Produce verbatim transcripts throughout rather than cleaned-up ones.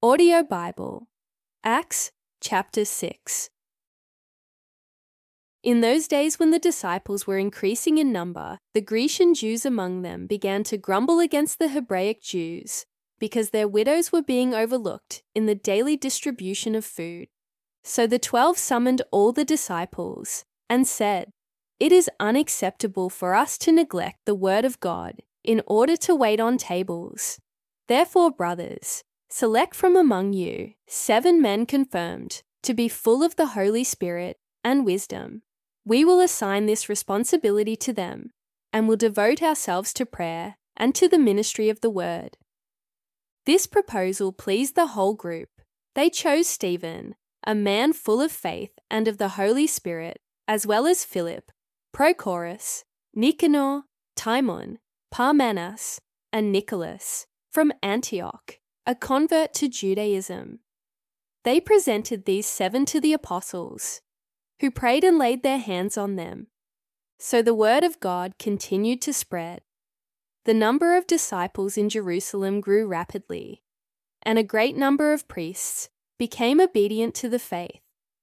Audio Bible, Acts chapter six. In those days when the disciples were increasing in number, the Grecian Jews among them began to grumble against the Hebraic Jews because their widows were being overlooked in the daily distribution of food. So the twelve summoned all the disciples and said, "It is unacceptable for us to neglect the word of God in order to wait on tables. Therefore, brothers, select from among you seven men confirmed to be full of the Holy Spirit and wisdom. We will assign this responsibility to them and will devote ourselves to prayer and to the ministry of the word." This proposal pleased the whole group. They chose Stephen, a man full of faith and of the Holy Spirit, as well as Philip, Prochorus, Nicanor, Timon, Parmenas, and Nicholas from Antioch, a convert to Judaism. They presented these seven to the apostles, who prayed and laid their hands on them. So the word of God continued to spread. The number of disciples in Jerusalem grew rapidly, and a great number of priests became obedient to the faith.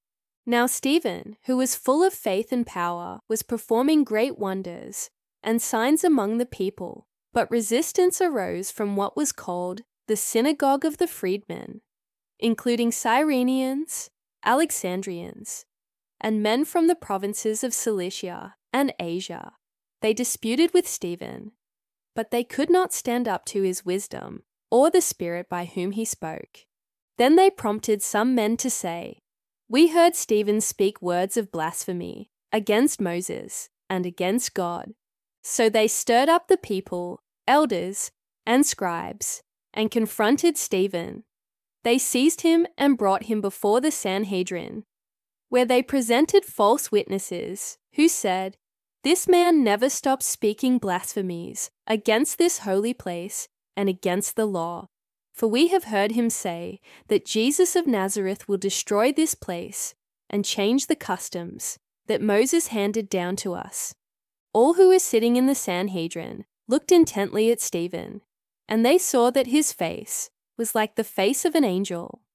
Now Stephen, who was full of faith and power, was performing great wonders and signs among the people, but resistance arose from what was called the synagogue of the freedmen, including Cyrenians, Alexandrians, and men from the provinces of Cilicia and Asia. They disputed with Stephen, but they could not stand up to his wisdom or the Spirit by whom he spoke. Then they prompted some men to say, "We heard Stephen speak words of blasphemy against Moses and against God." So they stirred up the people, elders, and scribes, and confronted Stephen. They seized him and brought him before the Sanhedrin, where they presented false witnesses who said, "This man never stops speaking blasphemies against this holy place and against the law. For we have heard him say that Jesus of Nazareth will destroy this place and change the customs that Moses handed down to us." All who were sitting in the Sanhedrin looked intently at Stephen, and they saw that his face was like the face of an angel.